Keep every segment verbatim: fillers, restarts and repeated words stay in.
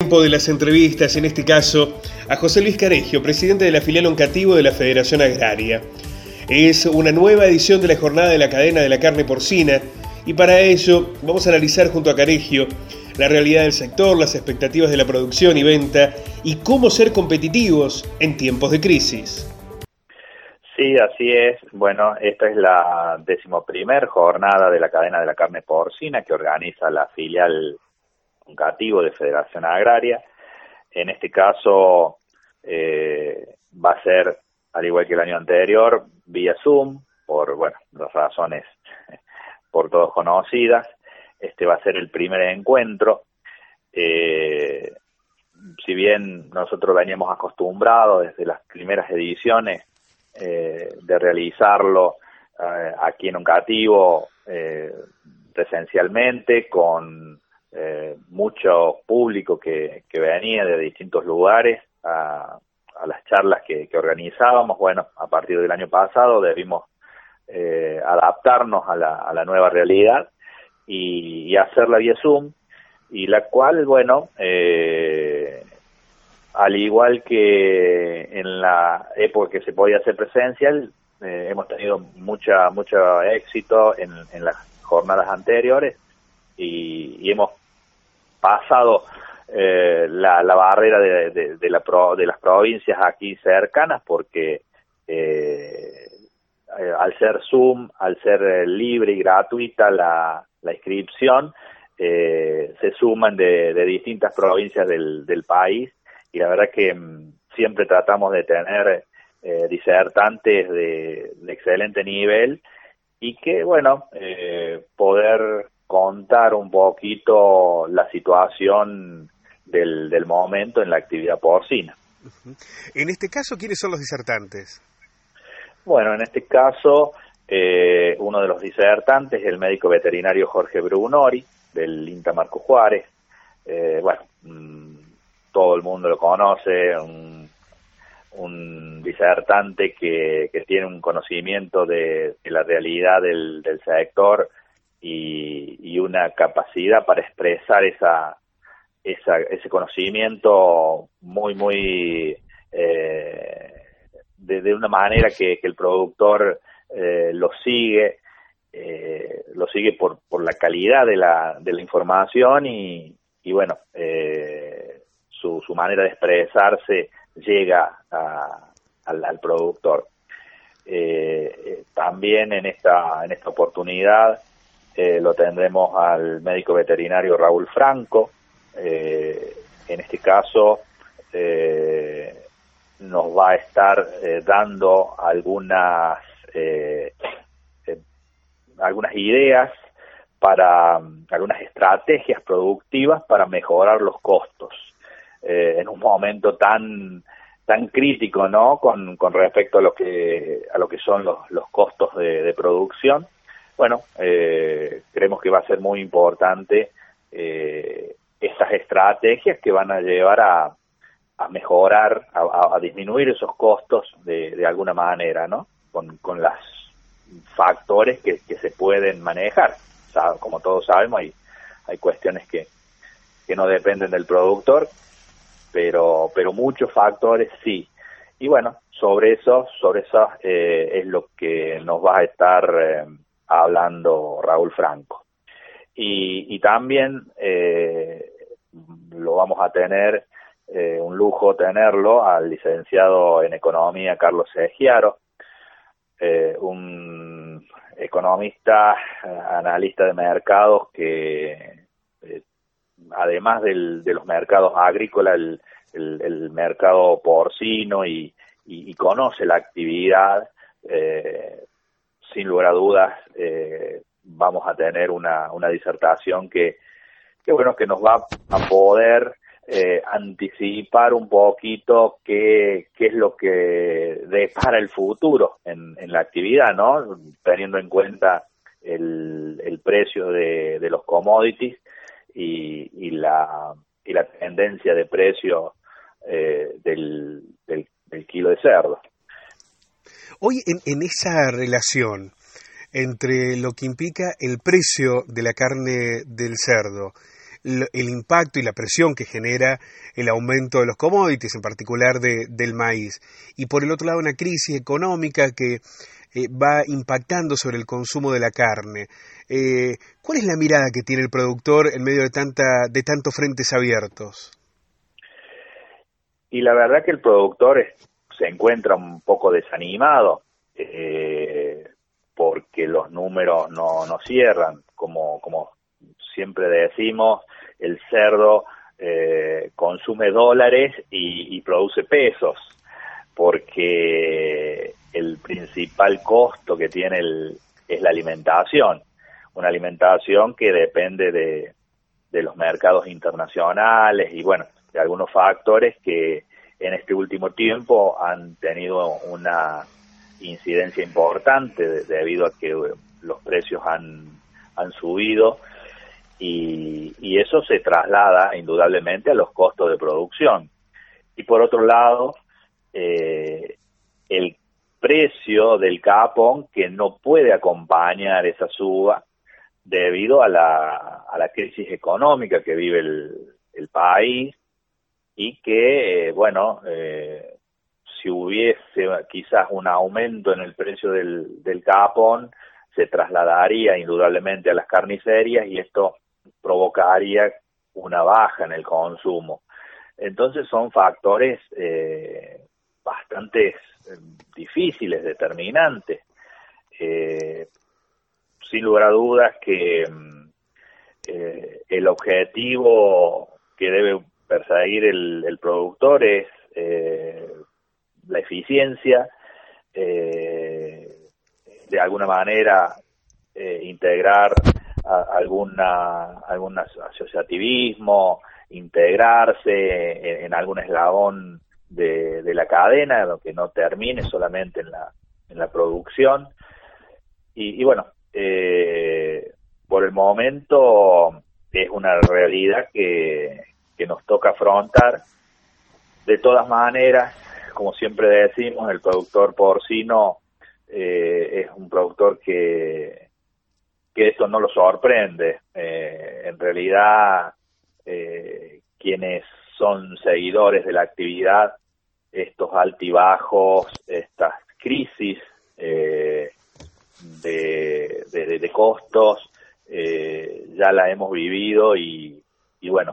tiempo de las entrevistas, en este caso a José Luis Caregio, presidente de la filial Oncativo de la Federación Agraria. Es una nueva edición de la jornada de la cadena de la carne porcina y para ello vamos a analizar junto a Caregio la realidad del sector, las expectativas de la producción y venta y cómo ser competitivos en tiempos de crisis. Sí, así es. Bueno, esta es la decimoprimer jornada de la cadena de la carne porcina que organiza la filial Oncativo de Federación Agraria. En este caso eh, va a ser, al igual que el año anterior, vía Zoom, por bueno, las razones por todos conocidas. Este va a ser el primer encuentro. Eh, si bien nosotros veníamos acostumbrados desde las primeras ediciones eh, de realizarlo eh, aquí en Oncativo eh, presencialmente, con eh, mucho público que, que venía de distintos lugares a, a las charlas que, que organizábamos. Bueno, a partir del año pasado debimos eh, adaptarnos a la, a la nueva realidad y, y hacerla vía Zoom, y la cual, bueno, eh, al igual que en la época que se podía hacer presencial, eh, hemos tenido mucha mucho éxito en, en las jornadas anteriores y, y hemos pasado eh, la, la barrera de, de, de, la pro, de las provincias aquí cercanas, porque eh, eh, al ser Zoom, al ser eh, libre y gratuita la, la inscripción, eh, se suman de, de distintas provincias del, del país, y la verdad que m, siempre tratamos de tener eh, disertantes de, de excelente nivel y que, bueno, eh, poder contar un poquito la situación del, del momento en la actividad porcina. Uh-huh. En este caso, ¿quiénes son los disertantes? Bueno, en este caso, eh, uno de los disertantes es el médico veterinario Jorge Brunori, del INTA Marco Juárez. Eh, bueno, mmm, todo el mundo lo conoce, un, un disertante que, que tiene un conocimiento de, de la realidad del, del sector y, y una capacidad para expresar esa, esa ese conocimiento muy, muy eh, de, de una manera que, que el productor eh, lo sigue, eh, lo sigue por, por la calidad de la, de la información y, y bueno, eh, su, su manera de expresarse llega a, al, al productor. Eh, también en esta, en esta oportunidad eh, lo tendremos al médico veterinario Raúl Franco. Eh, en este caso eh, nos va a estar eh, dando algunas eh, eh, algunas ideas para um, algunas estrategias productivas para mejorar los costos eh, en un momento tan tan crítico, ¿no? Con, con respecto a lo que a lo que son los, los costos de, de producción. Bueno, eh, creemos que va a ser muy importante eh, estas estrategias que van a llevar a, a mejorar, a, a disminuir esos costos de, de alguna manera, ¿no? Con, con los factores que, que se pueden manejar. O sea, como todos sabemos, hay, hay cuestiones que, que no dependen del productor, pero pero muchos factores sí. Y bueno, sobre eso, sobre eso eh, es lo que nos va a estar eh, hablando Raúl Franco. Y, y también eh, lo vamos a tener, eh, un lujo tenerlo, al licenciado en Economía Carlos Egiaro, eh, un economista, analista de mercados que eh, además del, de los mercados agrícolas, el, el, el mercado porcino y, y, y conoce la actividad, eh, sin lugar a dudas eh, vamos a tener una, una disertación que, que bueno, que nos va a poder eh, anticipar un poquito qué, qué es lo que depara el futuro en, en la actividad, ¿no? Teniendo en cuenta el, el precio de, de los commodities y, y la y la tendencia de precio eh, del, del, del kilo de cerdo. Hoy en, en esa relación entre lo que implica el precio de la carne del cerdo el impacto y la presión que genera el aumento de los commodities, en particular de, del maíz. Y por el otro lado, una crisis económica que eh, va impactando sobre el consumo de la carne. Eh, ¿Cuál es la mirada que tiene el productor en medio de, tanta, de tantos frentes abiertos? Y la verdad que el productor es, se encuentra un poco desanimado, eh, porque los números no, no cierran. Como, como siempre decimos, el cerdo eh, consume dólares y, y produce pesos, porque el principal costo que tiene el, es la alimentación, una alimentación que depende de, de los mercados internacionales y bueno, de algunos factores que en este último tiempo han tenido una incidencia importante de, debido a que los precios han, han subido y, y eso se traslada indudablemente a los costos de producción. Y por otro lado, eh, el precio del capón que no puede acompañar esa suba debido a la, a la crisis económica que vive el, el país y que, eh, bueno, eh, si hubiese quizás un aumento en el precio del, del capón, se trasladaría indudablemente a las carnicerías y esto provocaría una baja en el consumo. Entonces son factores eh, bastante difíciles, determinantes. Eh, sin lugar a dudas que eh, el objetivo que debe perseguir el, el productor es eh, la eficiencia, eh, de alguna manera eh, integrar a, alguna algún asociativismo, integrarse en, en algún eslabón de, de la cadena, lo que no termine solamente en la en la producción y, y bueno, eh, por el momento es una realidad que, que nos toca afrontar. De todas maneras, como siempre decimos, el productor porcino eh, es un productor que, que esto no lo sorprende. Eh, en realidad, eh, quienes son seguidores de la actividad, estos altibajos, estas crisis eh, de, de, de costos, eh, ya la hemos vivido y, y bueno,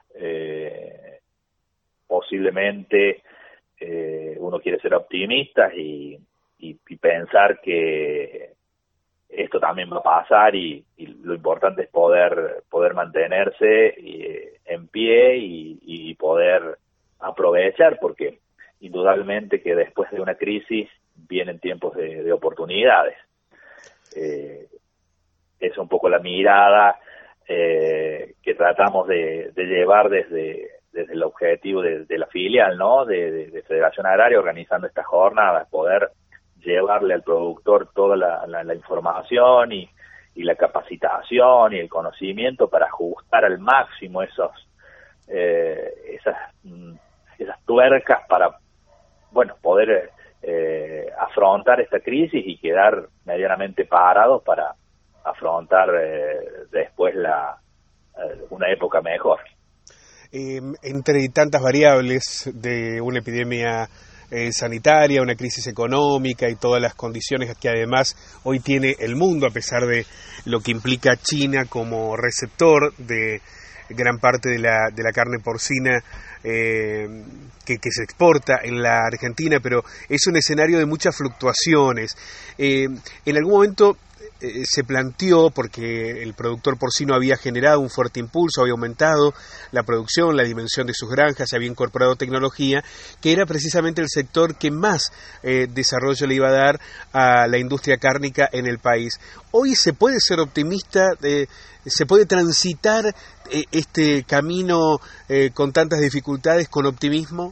eh, posiblemente eh, uno quiere ser optimista y, y, y pensar que esto también va a pasar y, y lo importante es poder poder mantenerse y, en pie y, y poder aprovechar, porque indudablemente que después de una crisis vienen tiempos de, de oportunidades. Eh, es un poco la mirada eh, que tratamos de, de llevar desde, desde el objetivo de, de la filial, ¿no? De, de, de Federación Agraria, organizando estas jornadas, poder llevarle al productor toda la, la, la información y, y la capacitación y el conocimiento para ajustar al máximo esos eh, esas esas tuercas para, bueno, poder eh, afrontar esta crisis y quedar medianamente parados para afrontar eh, después la eh, una época mejor. Eh, entre tantas variables de una epidemia eh, sanitaria, una crisis económica y todas las condiciones que además hoy tiene el mundo, a pesar de lo que implica China como receptor de gran parte de la, de la carne porcina eh, que, que se exporta en la Argentina, pero es un escenario de muchas fluctuaciones. Eh, en algún momento eh, se planteó, porque el productor porcino había generado un fuerte impulso, había aumentado la producción, la dimensión de sus granjas, se había incorporado tecnología, que era precisamente el sector que más eh, desarrollo le iba a dar a la industria cárnica en el país. Hoy se puede ser optimista, eh, se puede transitar eh, este camino eh, con tantas dificultades con optimismo.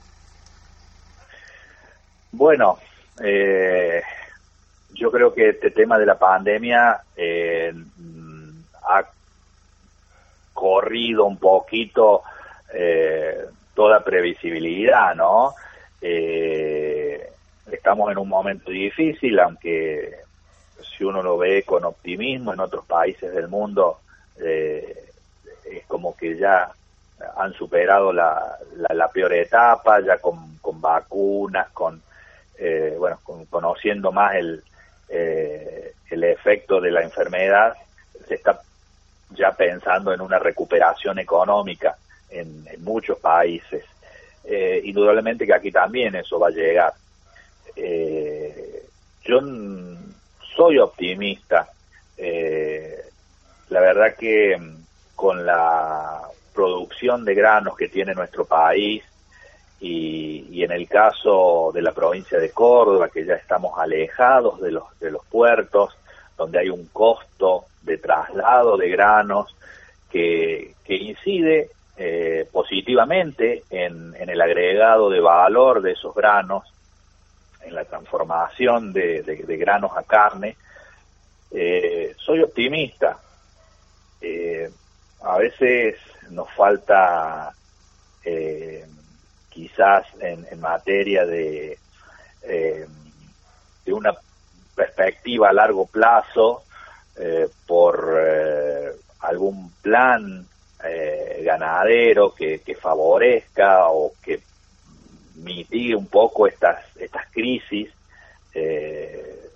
Bueno, eh, yo creo que este tema de la pandemia eh, ha corrido un poquito eh, toda previsibilidad, ¿no? Eh, estamos en un momento difícil, aunque si uno lo ve con optimismo, en otros países del mundo eh, como que ya han superado la, la, la peor etapa, ya con, con vacunas, con, eh, bueno, con, conociendo más el, eh, el efecto de la enfermedad, se está ya pensando en una recuperación económica en, en muchos países. Eh, indudablemente que aquí también eso va a llegar. Eh, yo n- soy optimista. Eh, la verdad que con la producción de granos que tiene nuestro país y, y en el caso de la provincia de Córdoba, que ya estamos alejados de los, de los puertos, donde hay un costo de traslado de granos que, que incide eh, positivamente en, en el agregado de valor de esos granos, en la transformación de, de, de granos a carne. Eh, soy optimista. Eh, a veces nos falta eh, quizás en, en materia de, eh, de una perspectiva a largo plazo eh, por eh, algún plan eh, ganadero que, que favorezca o que mitigue un poco estas estas crisis. Eh,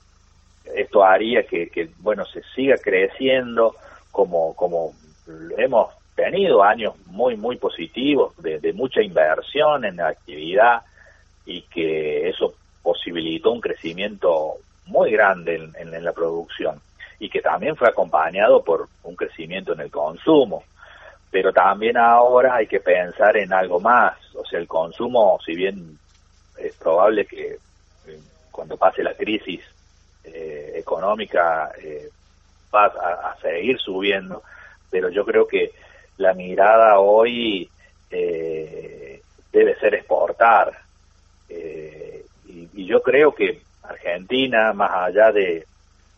esto haría que, que bueno se siga creciendo como como hemos tenido años muy muy positivos de, de mucha inversión en la actividad, y que eso posibilitó un crecimiento muy grande en, en, en la producción, y que también fue acompañado por un crecimiento en el consumo. Pero también ahora hay que pensar en algo más. O sea, el consumo, si bien es probable que eh, cuando pase la crisis eh, económica eh, va a, a seguir subiendo, pero yo creo que la mirada hoy eh, debe ser exportar. Eh, y, y yo creo que Argentina, más allá de,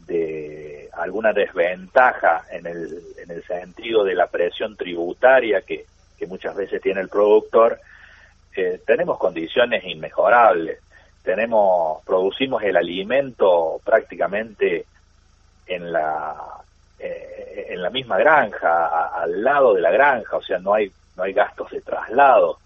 de alguna desventaja en el, en el sentido de la presión tributaria que, que muchas veces tiene el productor, eh, tenemos condiciones inmejorables. Tenemos, producimos el alimento prácticamente en la eh, en la misma granja, a, al lado de la granja, o sea, no hay no hay gastos de traslado.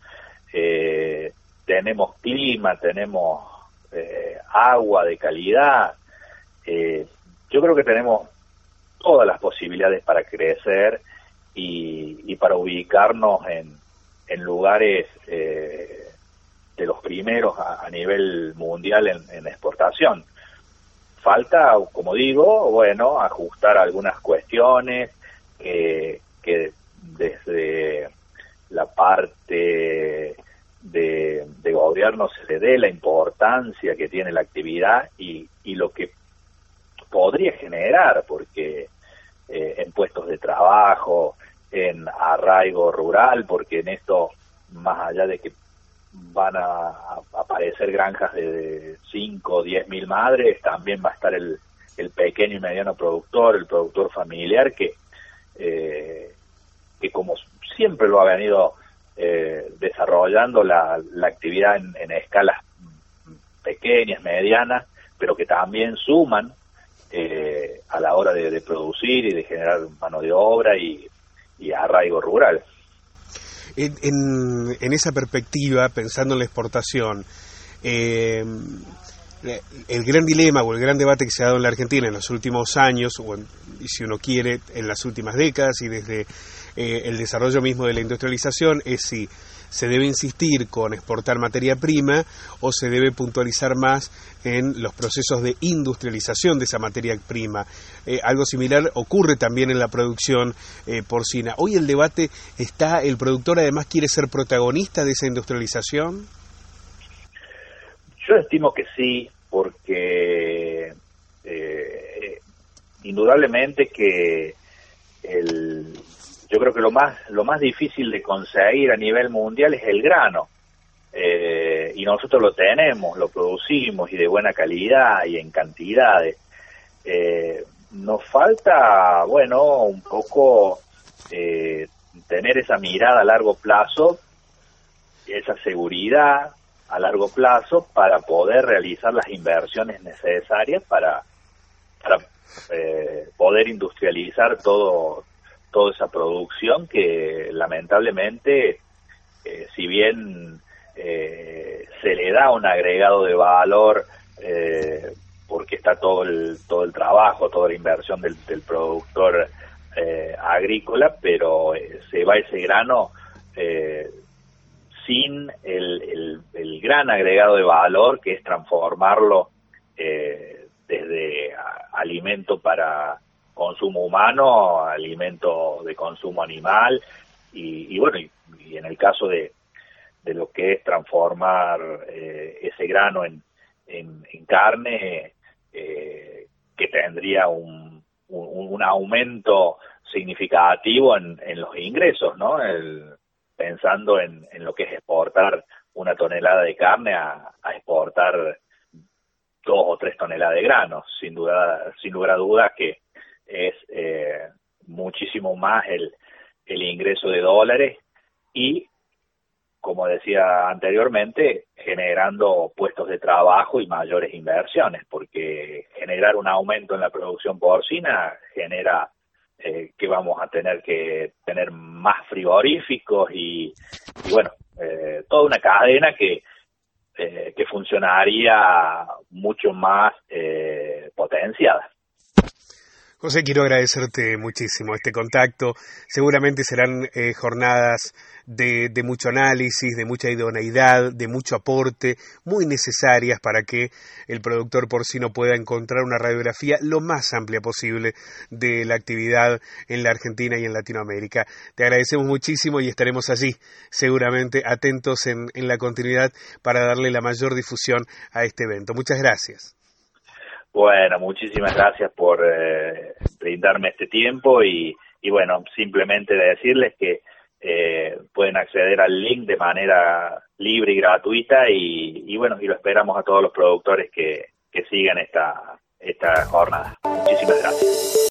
Eh, tenemos clima, tenemos eh, agua de calidad. Eh, yo creo que tenemos todas las posibilidades para crecer y, y para ubicarnos en, en lugares eh, de los primeros a, a nivel mundial en, en exportación. Falta, como digo, bueno, ajustar algunas cuestiones eh, que desde la parte de, de gobierno se le dé la importancia que tiene la actividad y, y lo que podría generar, porque eh, en puestos de trabajo, en arraigo rural, porque en esto, más allá de que van a, a aparecer granjas de cinco o diez mil madres, también va a estar el, el pequeño y mediano productor, el productor familiar, que, eh, que como siempre lo ha venido eh, desarrollando la, la actividad en, en escalas pequeñas, medianas, pero que también suman eh, a la hora de, de producir y de generar mano de obra y, y arraigo rural. En, en, en esa perspectiva, pensando en la exportación, eh, el gran dilema o el gran debate que se ha dado en la Argentina en los últimos años, o en, y si uno quiere, en las últimas décadas y desde eh, el desarrollo mismo de la industrialización, es si se debe insistir con exportar materia prima o se debe puntualizar más en los procesos de industrialización de esa materia prima. Eh, algo similar ocurre también en la producción eh, porcina. Hoy el debate está, el productor además quiere ser protagonista de esa industrialización. Yo estimo que sí, porque eh, indudablemente que el yo creo que lo más lo más difícil de conseguir a nivel mundial es el grano, eh, y nosotros lo tenemos, lo producimos y de buena calidad y en cantidades. Eh, nos falta, bueno, un poco eh, tener esa mirada a largo plazo, esa seguridad a largo plazo para poder realizar las inversiones necesarias para, para eh, poder industrializar todo toda esa producción que lamentablemente, eh, si bien eh, se le da un agregado de valor, eh, porque está todo el todo el trabajo, toda la inversión del, del productor eh, agrícola, pero eh, se va ese grano eh, sin el, el, el gran agregado de valor que es transformarlo eh, desde a, alimento para consumo humano, alimento de consumo animal, y, y bueno, y, y en el caso de, de lo que es transformar eh, ese grano en, en, en carne, eh, que tendría un, un, un aumento significativo en, en los ingresos, ¿no? El, pensando en, en lo que es exportar una tonelada de carne a, a exportar dos o tres toneladas de granos, sin duda, sin lugar a dudas que es eh, muchísimo más el, el ingreso de dólares y, como decía anteriormente, generando puestos de trabajo y mayores inversiones, porque generar un aumento en la producción porcina genera eh, que vamos a tener que tener más frigoríficos y, y bueno, eh, toda una cadena que eh, que funcionaría mucho más eh, potenciada. José, quiero agradecerte muchísimo este contacto. Seguramente serán eh, jornadas de, de mucho análisis, de mucha idoneidad, de mucho aporte, muy necesarias para que el productor porcino pueda encontrar una radiografía lo más amplia posible de la actividad en la Argentina y en Latinoamérica. Te agradecemos muchísimo y estaremos allí, seguramente atentos en, en la continuidad para darle la mayor difusión a este evento. Muchas gracias. Bueno, muchísimas gracias por eh, brindarme este tiempo y, y bueno, simplemente decirles que eh, pueden acceder al link de manera libre y gratuita y, y bueno, y lo esperamos a todos los productores que, que sigan esta, esta jornada. Muchísimas gracias.